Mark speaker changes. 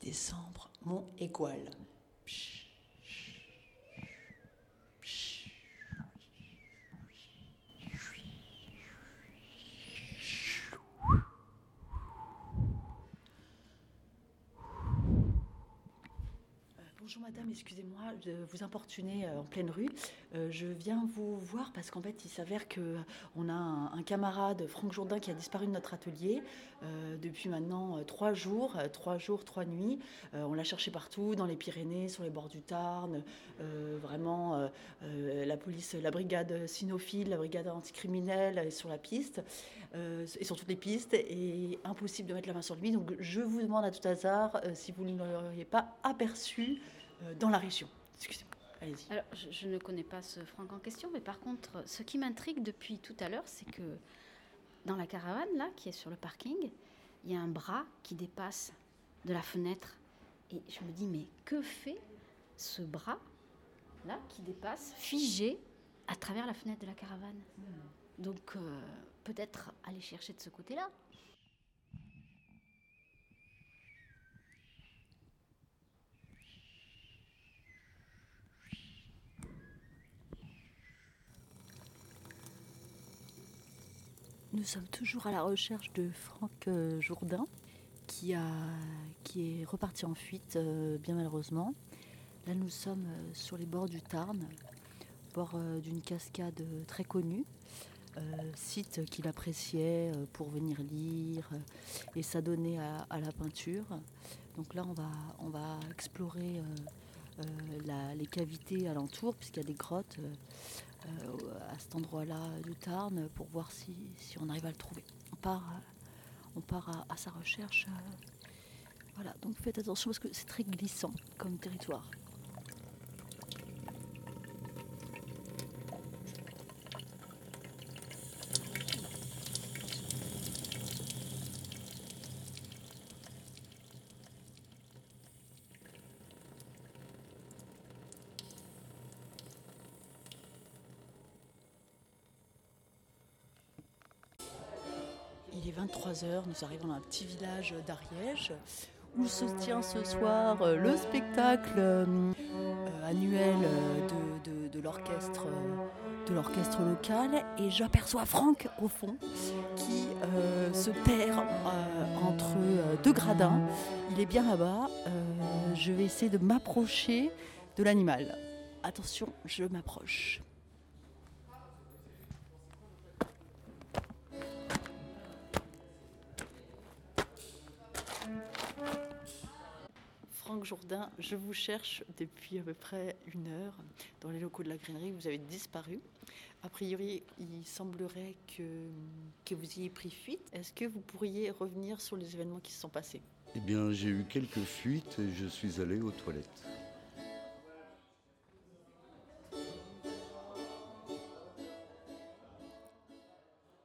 Speaker 1: décembre, mon étoile. Bonjour madame, excusez-moi de vous importuner en pleine rue. Je viens vous voir parce qu'en fait il s'avère qu'on a un camarade, Franck Jourdain, qui a disparu de notre atelier depuis maintenant 3 jours, 3 nuits. On l'a cherché partout, dans les Pyrénées, sur les bords du Tarn. La police, la brigade cynophile, la brigade anticriminelle est sur la piste, et sur toutes les pistes, et impossible de mettre la main sur lui. Donc je vous demande à tout hasard si vous ne l'auriez pas aperçu dans la région. Excusez-moi, allez-y.
Speaker 2: Alors, je ne connais pas ce Franck en question, mais par contre, ce qui m'intrigue depuis tout à l'heure, c'est que dans la caravane, là, qui est sur le parking, il y a un bras qui dépasse de la fenêtre. Et je me dis, mais que fait ce bras, là, qui dépasse, figé, à travers la fenêtre de la caravane? Donc, peut-être aller chercher de ce côté-là.
Speaker 3: Nous sommes toujours à la recherche de Franck Jourdain, qui est reparti en fuite, bien malheureusement. Là, nous sommes sur les bords du Tarn, bord d'une cascade très connue, site qu'il appréciait pour venir lire et s'adonner à la peinture. Donc là, on va explorer les cavités alentours, puisqu'il y a des grottes à cet endroit-là du Tarn, pour voir si on arrive à le trouver. On part à sa recherche. Voilà, donc faites attention parce que c'est très glissant comme territoire.
Speaker 1: Il est 23h, nous arrivons dans un petit village d'Ariège où se tient ce soir le spectacle annuel de l'orchestre local, et j'aperçois Franck au fond qui se perd entre deux gradins. Il est bien là-bas. Je vais essayer de m'approcher de l'animal. Attention, je m'approche. Franck Jourdain, je vous cherche depuis à peu près 1 heure dans les locaux de la grainerie. Vous avez disparu. A priori, il semblerait que vous ayez pris fuite. Est-ce que vous pourriez revenir sur les événements qui se sont passés ?
Speaker 4: Eh bien, j'ai eu quelques fuites et je suis allé aux toilettes.